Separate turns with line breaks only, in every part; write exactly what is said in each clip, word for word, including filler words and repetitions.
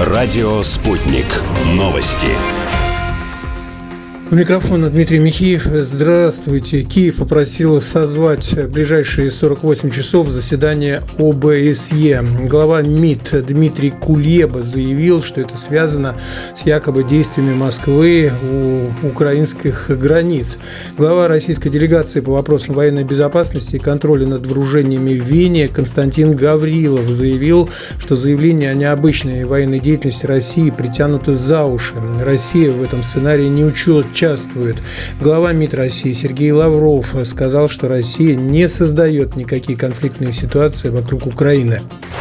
Радио «Спутник». Новости.
У микрофона Дмитрий Михеев. Здравствуйте. Киев попросил созвать в ближайшие сорок восемь часов заседание о бэ эс е. Глава МИД Дмитрий Кулеба заявил, что это связано с якобы действиями Москвы у украинских границ. Глава российской делегации по вопросам военной безопасности и контроля над вооружениями в Вене Константин Гаврилов заявил, что заявления о необычной военной деятельности России притянуты за уши. Россия в этом сценарии не учет участвует. Глава МИД России Сергей Лавров сказал, что Россия не создает никакие конфликтные ситуации вокруг Украины.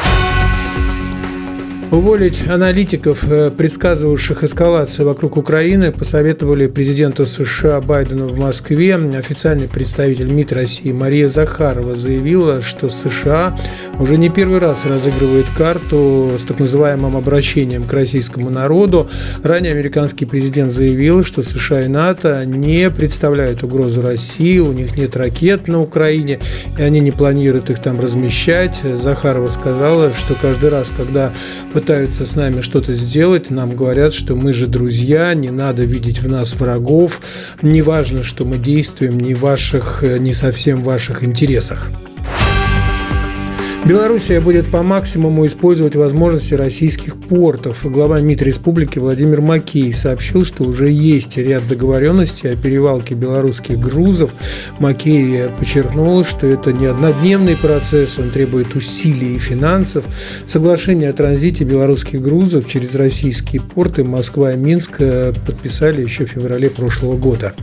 Уволить аналитиков, предсказывавших эскалацию вокруг Украины, посоветовали президенту США Байдену в Москве. Официальный представитель МИД России Мария Захарова заявила, что США уже не первый раз разыгрывает карту с так называемым обращением к российскому народу. Ранее американский президент заявил, что США и НАТО не представляют угрозу России, у них нет ракет на Украине, и они не планируют их там размещать. Захарова сказала, что каждый раз, когда пытаются с нами что-то сделать, нам говорят, что мы же друзья, не надо видеть в нас врагов, не важно, что мы действуем не в ваших, не совсем в ваших интересах. Белоруссия будет по максимуму использовать возможности российских портов. Глава МИД республики Владимир Макей сообщил, что уже есть ряд договоренностей о перевалке белорусских грузов. Макей подчеркнул, что это не однодневный процесс, он требует усилий и финансов. Соглашение о транзите белорусских грузов через российские порты Москва и Минск подписали еще в феврале прошлого года.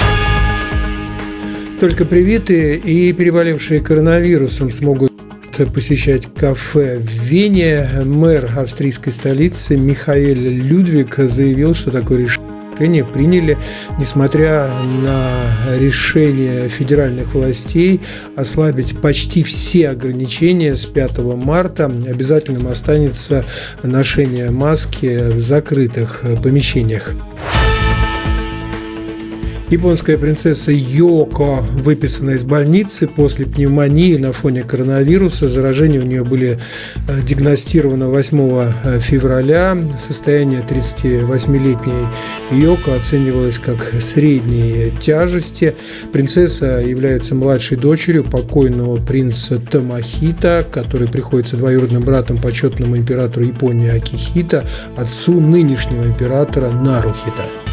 Только привитые и переболевшие коронавирусом смогут посещать кафе в Вене. Мэр австрийской столицы Михаэль Людвиг заявил, что такое решение приняли, несмотря на решение федеральных властей ослабить почти все ограничения с пятого марта. Обязательным останется ношение маски в закрытых помещениях. Японская принцесса Йоко выписана из больницы после пневмонии на фоне коронавируса. Заражения у нее были диагностированы восьмого февраля. Состояние тридцативосьмилетней Йоко оценивалось как средней тяжести. Принцесса является младшей дочерью покойного принца Томахита, который приходится двоюродным братом почетному императору Японии Акихито, отцу нынешнего императора Нарухито.